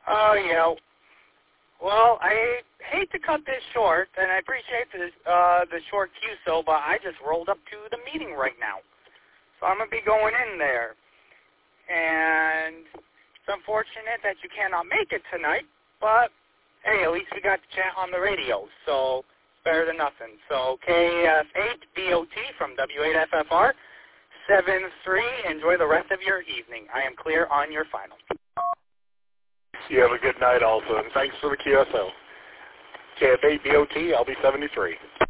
Oh, yeah. Well, I hate to cut this short, and I appreciate the short QSO, but I just rolled up to the meeting right now. So I'm going to be going in there. And it's unfortunate that you cannot make it tonight, but, hey, at least we got to chat on the radio, so it's better than nothing. So KF8BOT from W8FFR, 7-3. Enjoy the rest of your evening. I am clear on your final. You have a good night also, and thanks for the QSO. KF8BOT, I'll be 73.